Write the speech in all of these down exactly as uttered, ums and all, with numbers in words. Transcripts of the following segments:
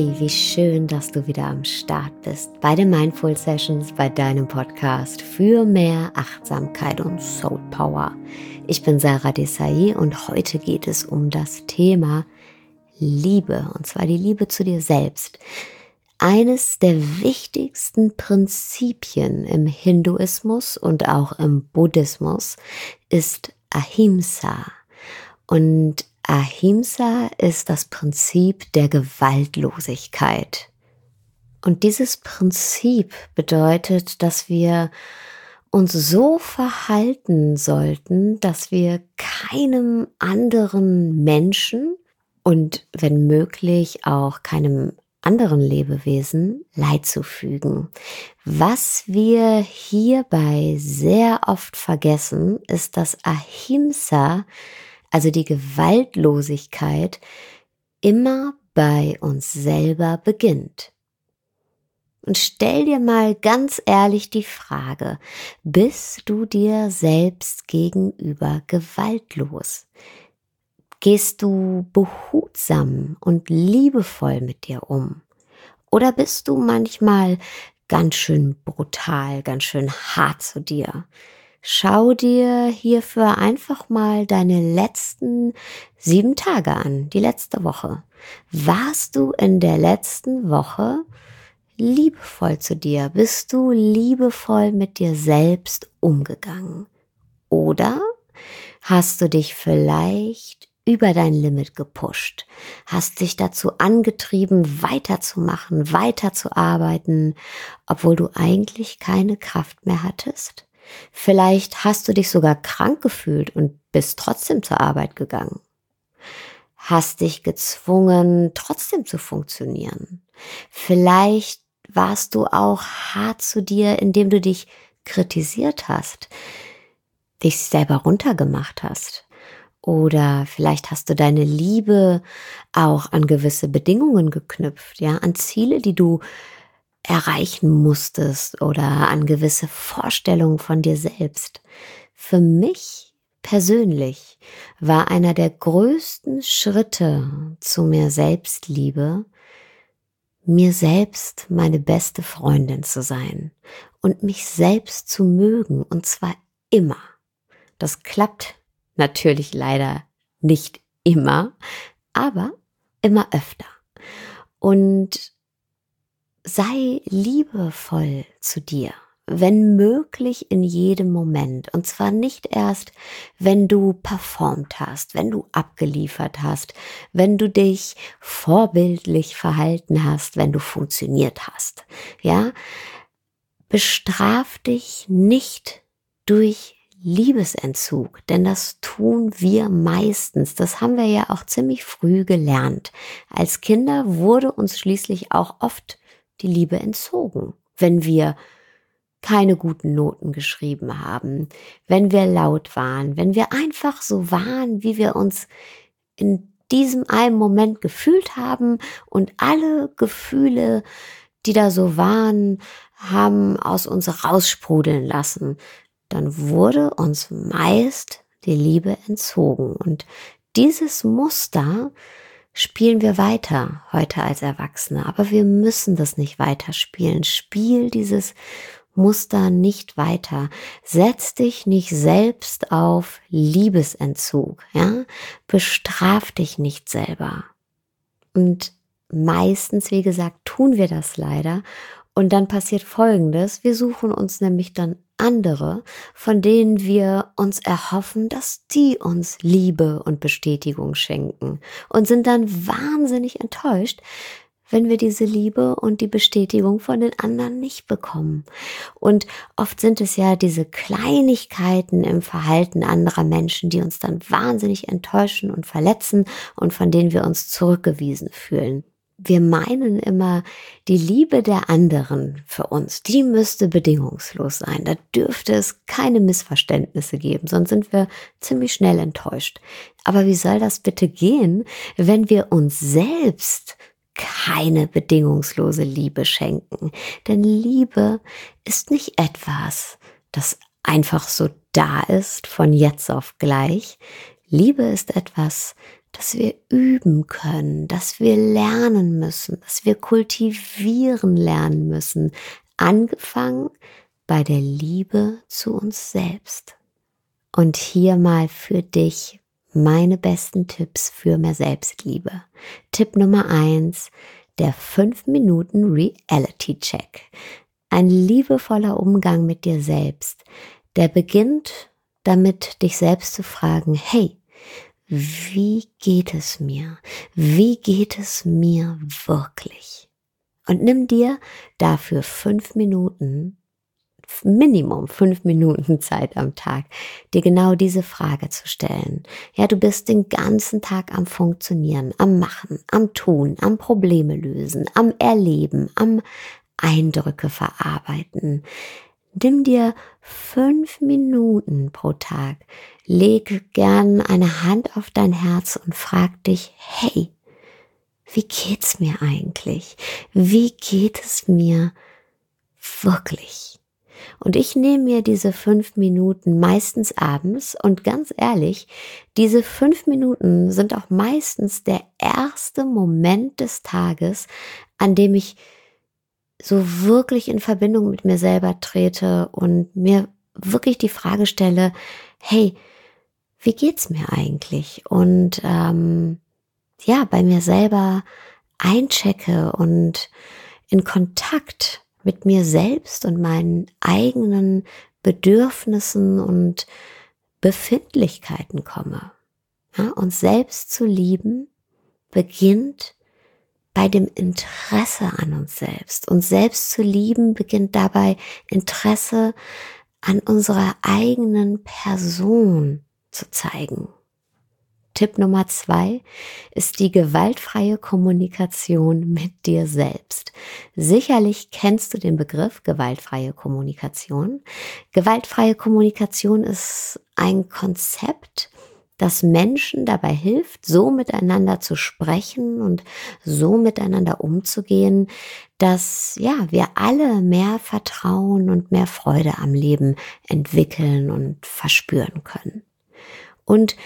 Hey, wie schön, dass du wieder am Start bist bei den Mindful Sessions, bei deinem Podcast für mehr Achtsamkeit und Soul Power. Ich bin Sarah Desai und heute geht es um das Thema Liebe, und zwar die Liebe zu dir selbst. Eines der wichtigsten Prinzipien im Hinduismus und auch im Buddhismus ist Ahimsa. Und Ahimsa ist das Prinzip der Gewaltlosigkeit. Und dieses Prinzip bedeutet, dass wir uns so verhalten sollten, dass wir keinem anderen Menschen und wenn möglich auch keinem anderen Lebewesen Leid zufügen. Was wir hierbei sehr oft vergessen, ist, dass Ahimsa, also die Gewaltlosigkeit, immer bei uns selber beginnt. Und stell dir mal ganz ehrlich die Frage, bist du dir selbst gegenüber gewaltlos? Gehst du behutsam und liebevoll mit dir um? Oder bist du manchmal ganz schön brutal, ganz schön hart zu dir? Schau dir hierfür einfach mal deine letzten sieben Tage an, die letzte Woche. Warst du in der letzten Woche liebevoll zu dir? Bist du liebevoll mit dir selbst umgegangen? Oder hast du dich vielleicht über dein Limit gepusht? Hast dich dazu angetrieben, weiterzumachen, weiterzuarbeiten, obwohl du eigentlich keine Kraft mehr hattest? Vielleicht hast du dich sogar krank gefühlt und bist trotzdem zur Arbeit gegangen. Hast dich gezwungen, trotzdem zu funktionieren. Vielleicht warst du auch hart zu dir, indem du dich kritisiert hast, dich selber runtergemacht hast. Oder vielleicht hast du deine Liebe auch an gewisse Bedingungen geknüpft, ja, an Ziele, die du erreichen musstest oder an gewisse Vorstellungen von dir selbst. Für mich persönlich war einer der größten Schritte zu mehr Selbstliebe, mir selbst meine beste Freundin zu sein und mich selbst zu mögen, und zwar immer. Das klappt natürlich leider nicht immer, aber immer öfter. Und sei liebevoll zu dir, wenn möglich in jedem Moment. Und zwar nicht erst, wenn du performt hast, wenn du abgeliefert hast, wenn du dich vorbildlich verhalten hast, wenn du funktioniert hast. Ja, bestraf dich nicht durch Liebesentzug, denn das tun wir meistens. Das haben wir ja auch ziemlich früh gelernt. Als Kinder wurde uns schließlich auch oft die Liebe entzogen, wenn wir keine guten Noten geschrieben haben, wenn wir laut waren, wenn wir einfach so waren, wie wir uns in diesem einen Moment gefühlt haben, und alle Gefühle, die da so waren, haben aus uns raussprudeln lassen. Dann wurde uns meist die Liebe entzogen. Und dieses Muster spielen wir weiter heute als Erwachsene. Aber wir müssen das nicht weiterspielen. Spiel dieses Muster nicht weiter. Setz dich nicht selbst auf Liebesentzug. Ja? Bestraf dich nicht selber. Und meistens, wie gesagt, tun wir das leider. Und dann passiert Folgendes: Wir suchen uns nämlich dann andere, von denen wir uns erhoffen, dass die uns Liebe und Bestätigung schenken, und sind dann wahnsinnig enttäuscht, wenn wir diese Liebe und die Bestätigung von den anderen nicht bekommen. Und oft sind es ja diese Kleinigkeiten im Verhalten anderer Menschen, die uns dann wahnsinnig enttäuschen und verletzen und von denen wir uns zurückgewiesen fühlen. Wir meinen immer, die Liebe der anderen für uns, die müsste bedingungslos sein. Da dürfte es keine Missverständnisse geben, sonst sind wir ziemlich schnell enttäuscht. Aber wie soll das bitte gehen, wenn wir uns selbst keine bedingungslose Liebe schenken? Denn Liebe ist nicht etwas, das einfach so da ist, von jetzt auf gleich. Liebe ist etwas, das wir üben können, dass wir lernen müssen, dass wir kultivieren lernen müssen, angefangen bei der Liebe zu uns selbst. Und hier mal für dich meine besten Tipps für mehr Selbstliebe. Tipp Nummer eins, der fünf Minuten Reality Check. Ein liebevoller Umgang mit dir selbst, der beginnt damit, dich selbst zu fragen, hey, wie geht es mir? Wie geht es mir wirklich? Und nimm dir dafür fünf Minuten, Minimum fünf Minuten Zeit am Tag, dir genau diese Frage zu stellen. Ja, du bist den ganzen Tag am Funktionieren, am Machen, am Tun, am Probleme lösen, am Erleben, am Eindrücke verarbeiten. Nimm dir fünf Minuten pro Tag, leg gern eine Hand auf dein Herz und frag dich, hey, wie geht's mir eigentlich? Wie geht es mir wirklich? Und ich nehme mir diese fünf Minuten meistens abends und ganz ehrlich, diese fünf Minuten sind auch meistens der erste Moment des Tages, an dem ich so wirklich in Verbindung mit mir selber trete und mir wirklich die Frage stelle, hey, wie geht's mir eigentlich? Und ähm, ja, bei mir selber einchecke und in Kontakt mit mir selbst und meinen eigenen Bedürfnissen und Befindlichkeiten komme. Ja, uns selbst zu lieben beginnt bei dem Interesse an uns selbst. Uns selbst zu lieben beginnt dabei, Interesse an unserer eigenen Person zu zeigen. Tipp Nummer zwei ist die gewaltfreie Kommunikation mit dir selbst. Sicherlich kennst du den Begriff gewaltfreie Kommunikation. Gewaltfreie Kommunikation ist ein Konzept, das Menschen dabei hilft, so miteinander zu sprechen und so miteinander umzugehen, dass ja, wir alle mehr Vertrauen und mehr Freude am Leben entwickeln und verspüren können. Und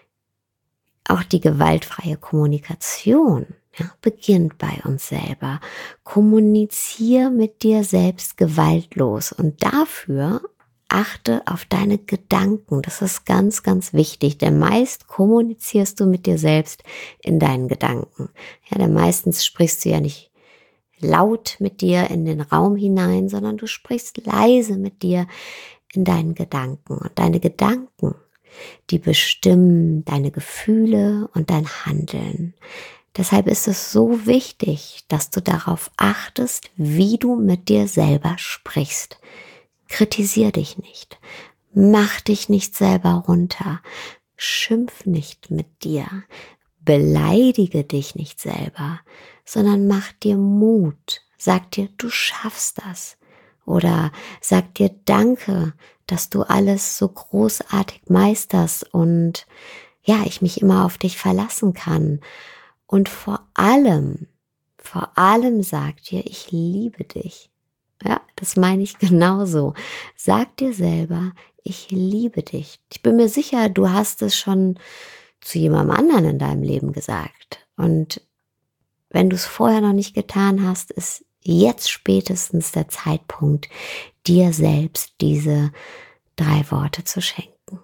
auch die gewaltfreie Kommunikation, ja, beginnt bei uns selber. Kommunizier mit dir selbst gewaltlos und dafür achte auf deine Gedanken. Das ist ganz, ganz wichtig, denn meist kommunizierst du mit dir selbst in deinen Gedanken. Ja, denn meistens sprichst du ja nicht laut mit dir in den Raum hinein, sondern du sprichst leise mit dir in deinen Gedanken. Und deine Gedanken, die bestimmen deine Gefühle und dein Handeln. Deshalb ist es so wichtig, dass du darauf achtest, wie du mit dir selber sprichst. Kritisier dich nicht, mach dich nicht selber runter, schimpf nicht mit dir, beleidige dich nicht selber, sondern mach dir Mut, sag dir, du schaffst das. Oder sag dir Danke, dass du alles so großartig meisterst und ja, ich mich immer auf dich verlassen kann. Und vor allem, vor allem sag dir, ich liebe dich. Ja, das meine ich genauso. Sag dir selber, ich liebe dich. Ich bin mir sicher, du hast es schon zu jemandem anderen in deinem Leben gesagt. Und wenn du es vorher noch nicht getan hast, ist jetzt spätestens der Zeitpunkt, dir selbst diese drei Worte zu schenken.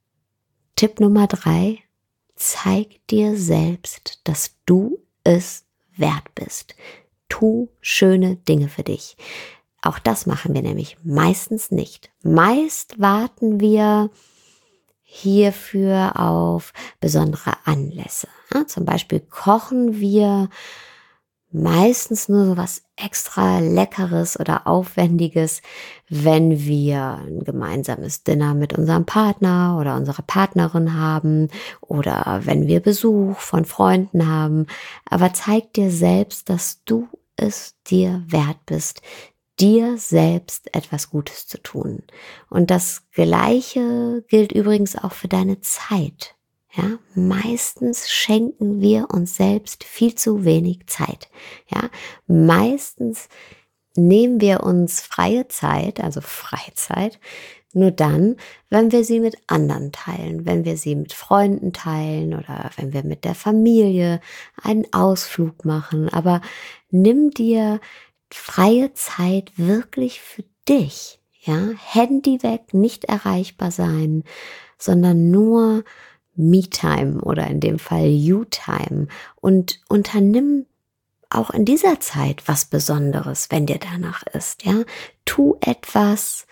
Tipp Nummer drei, zeig dir selbst, dass du es wert bist. Tu schöne Dinge für dich. Auch das machen wir nämlich meistens nicht. Meist warten wir hierfür auf besondere Anlässe. Ja, zum Beispiel kochen wir meistens nur so was extra Leckeres oder Aufwendiges, wenn wir ein gemeinsames Dinner mit unserem Partner oder unserer Partnerin haben oder wenn wir Besuch von Freunden haben. Aber zeig dir selbst, dass du es dir wert bist, dir selbst etwas Gutes zu tun. Und das Gleiche gilt übrigens auch für deine Zeit. Ja, meistens schenken wir uns selbst viel zu wenig Zeit. Ja, meistens nehmen wir uns freie Zeit, also Freizeit, nur dann, wenn wir sie mit anderen teilen, wenn wir sie mit Freunden teilen oder wenn wir mit der Familie einen Ausflug machen. Aber nimm dir freie Zeit wirklich für dich. Ja, Handy weg, nicht erreichbar sein, sondern nur Me-Time oder in dem Fall You-Time, und unternimm auch in dieser Zeit was Besonderes, wenn dir danach ist. Ja, tu etwas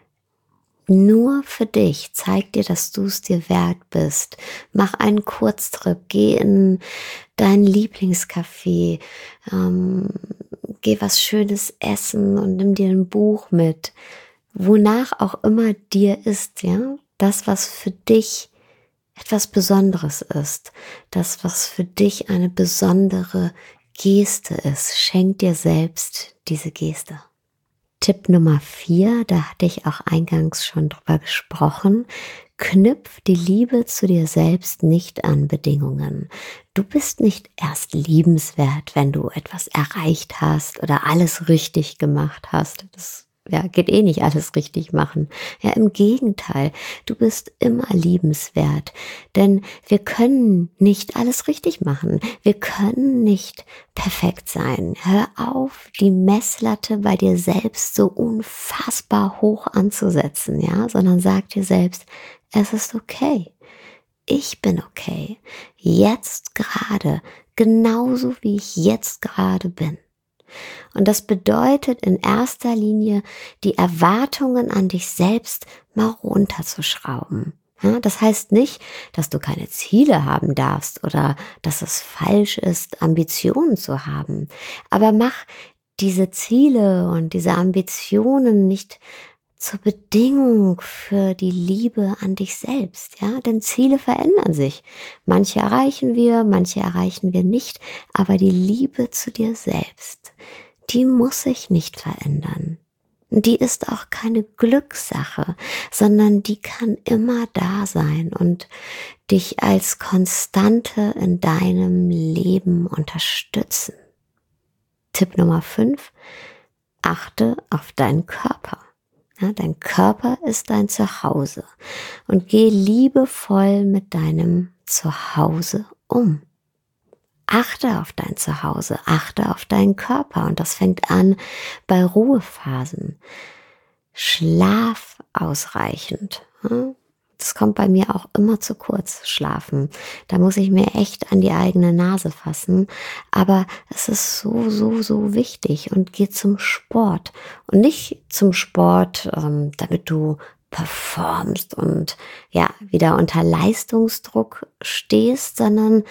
nur für dich, zeig dir, dass du es dir wert bist. Mach einen Kurztrip, geh in dein Lieblingscafé, ähm, geh was Schönes essen und nimm dir ein Buch mit, wonach auch immer dir ist, ja, das, was für dich etwas Besonderes ist, das, was für dich eine besondere Geste ist. Schenk dir selbst diese Geste. Tipp Nummer vier, da hatte ich auch eingangs schon drüber gesprochen: Knüpf die Liebe zu dir selbst nicht an Bedingungen. Du bist nicht erst liebenswert, wenn du etwas erreicht hast oder alles richtig gemacht hast. Das ja, geht eh nicht alles richtig machen. Ja, im Gegenteil, du bist immer liebenswert, denn wir können nicht alles richtig machen. Wir können nicht perfekt sein. Hör auf, die Messlatte bei dir selbst so unfassbar hoch anzusetzen, ja, sondern sag dir selbst, es ist okay. Ich bin okay. Jetzt gerade, genauso wie ich jetzt gerade bin. Und das bedeutet in erster Linie, die Erwartungen an dich selbst mal runterzuschrauben. Ja, das heißt nicht, dass du keine Ziele haben darfst oder dass es falsch ist, Ambitionen zu haben. Aber mach diese Ziele und diese Ambitionen nicht zur Bedingung für die Liebe an dich selbst, ja, denn Ziele verändern sich. Manche erreichen wir, manche erreichen wir nicht, aber die Liebe zu dir selbst, die muss sich nicht verändern. Die ist auch keine Glückssache, sondern die kann immer da sein und dich als Konstante in deinem Leben unterstützen. Tipp Nummer fünf: Achte auf deinen Körper. Ja, dein Körper ist dein Zuhause und geh liebevoll mit deinem Zuhause um. Achte auf dein Zuhause, achte auf deinen Körper, und das fängt an bei Ruhephasen. Schlaf ausreichend. Das kommt bei mir auch immer zu kurz, schlafen. Da muss ich mir echt an die eigene Nase fassen. Aber es ist so, so, so wichtig. Und geh zum Sport. Und nicht zum Sport, ähm, damit du performst und ja, wieder unter Leistungsdruck stehst, sondern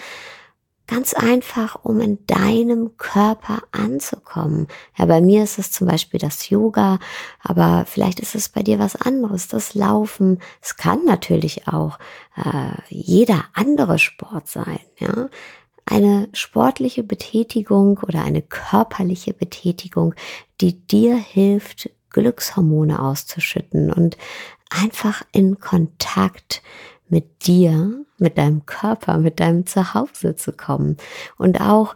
ganz einfach, um in deinem Körper anzukommen. Ja, bei mir ist es zum Beispiel das Yoga, aber vielleicht ist es bei dir was anderes, das Laufen. Es kann natürlich auch äh, jeder andere Sport sein. Ja, eine sportliche Betätigung oder eine körperliche Betätigung, die dir hilft, Glückshormone auszuschütten und einfach in Kontakt mit dir, mit deinem Körper, mit deinem Zuhause zu kommen. Und auch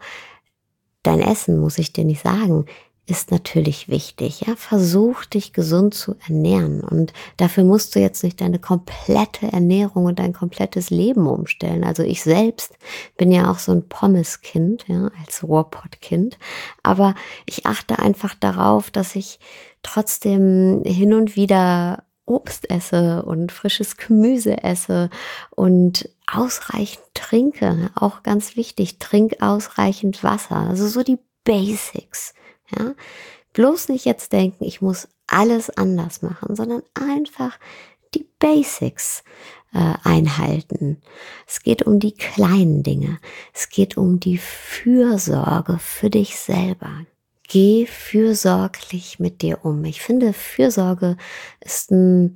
dein Essen, muss ich dir nicht sagen, ist natürlich wichtig. Ja, versuch dich gesund zu ernähren, und dafür musst du jetzt nicht deine komplette Ernährung und dein komplettes Leben umstellen. Also ich selbst bin ja auch so ein Pommeskind, ja, als Ruhrpottkind, aber ich achte einfach darauf, dass ich trotzdem hin und wieder Obst esse und frisches Gemüse esse und ausreichend trinke. Auch ganz wichtig, trink ausreichend Wasser. Also so die Basics. Ja? Bloß nicht jetzt denken, ich muss alles anders machen, sondern einfach die Basics äh, einhalten. Es geht um die kleinen Dinge. Es geht um die Fürsorge für dich selber. Geh fürsorglich mit dir um. Ich finde, Fürsorge ist ein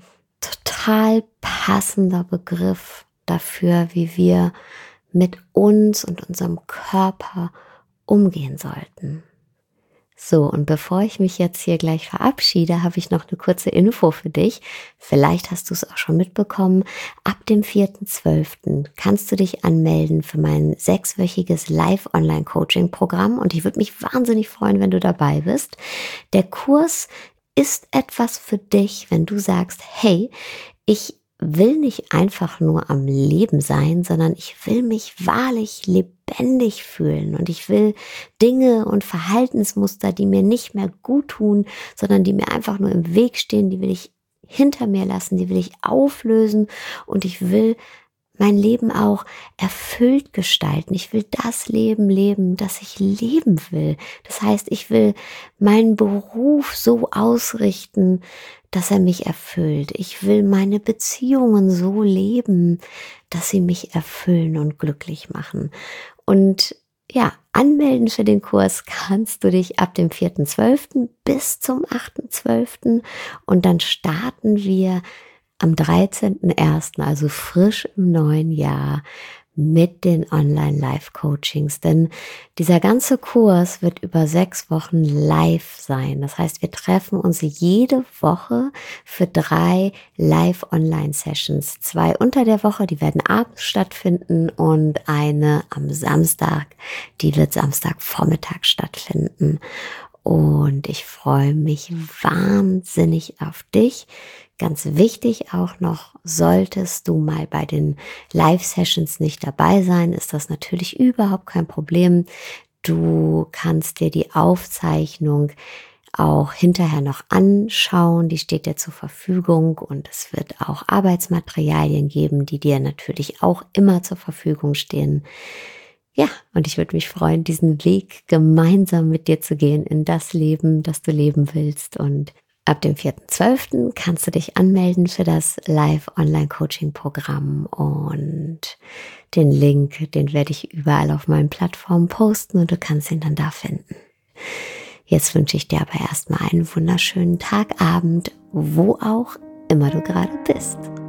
total passender Begriff dafür, wie wir mit uns und unserem Körper umgehen sollten. So, und bevor ich mich jetzt hier gleich verabschiede, habe ich noch eine kurze Info für dich. Vielleicht hast du es auch schon mitbekommen. Ab dem vierten zwölften kannst du dich anmelden für mein sechswöchiges Live-Online-Coaching-Programm, und ich würde mich wahnsinnig freuen, wenn du dabei bist. Der Kurs ist etwas für dich, wenn du sagst, hey, ich will nicht einfach nur am Leben sein, sondern ich will mich wahrlich lebendig fühlen und ich will Dinge und Verhaltensmuster, die mir nicht mehr gut tun, sondern die mir einfach nur im Weg stehen, die will ich hinter mir lassen, die will ich auflösen und ich will mein Leben auch erfüllt gestalten. Ich will das Leben leben, das ich leben will. Das heißt, ich will meinen Beruf so ausrichten, dass er mich erfüllt. Ich will meine Beziehungen so leben, dass sie mich erfüllen und glücklich machen. Und ja, anmelden für den Kurs kannst du dich ab dem vierten zwölften bis zum achten zwölften und dann starten wir am dreizehnten ersten, also frisch im neuen Jahr, mit den Online-Live-Coachings. Denn dieser ganze Kurs wird über sechs Wochen live sein. Das heißt, wir treffen uns jede Woche für drei Live-Online-Sessions. Zwei unter der Woche, die werden abends stattfinden und eine am Samstag, die wird Samstagvormittag stattfinden. Und ich freue mich wahnsinnig auf dich. Ganz wichtig auch noch, solltest du mal bei den Live-Sessions nicht dabei sein, ist das natürlich überhaupt kein Problem. Du kannst dir die Aufzeichnung auch hinterher noch anschauen, die steht dir zur Verfügung und es wird auch Arbeitsmaterialien geben, die dir natürlich auch immer zur Verfügung stehen. Ja, und ich würde mich freuen, diesen Weg gemeinsam mit dir zu gehen in das Leben, das du leben willst. Und ab dem vierten zwölften kannst du dich anmelden für das Live-Online-Coaching-Programm und den Link, den werde ich überall auf meinen Plattformen posten und du kannst ihn dann da finden. Jetzt wünsche ich dir aber erstmal einen wunderschönen Tag, Abend, wo auch immer du gerade bist.